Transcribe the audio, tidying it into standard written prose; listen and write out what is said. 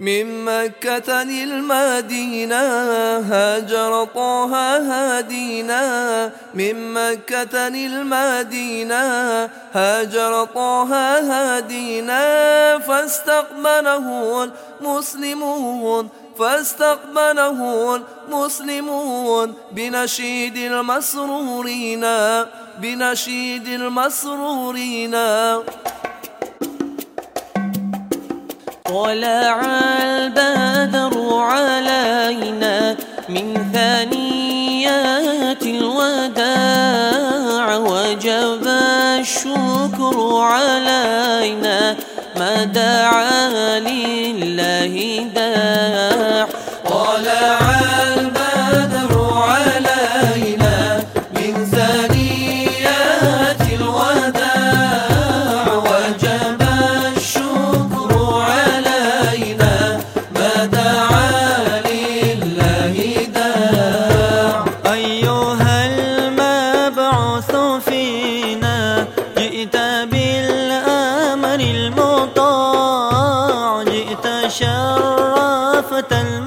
من مكة للمدينة هاجر طه هادينا، من مكة للمدينة هاجر طه هادينا، فاستقبله المسلمون بنشيد المسرورين بنشيد المسرورين. طلع البدر علينا من ثنيات الوداع، وجب الشكر علينا ما دعا لله داع. طلع البدر علينا من ثنيات الوداع، وجب الشكر علينا ما دعا لله داع. أيها المبعوث فينا جئت بالأمر المطاع، جئت شرفت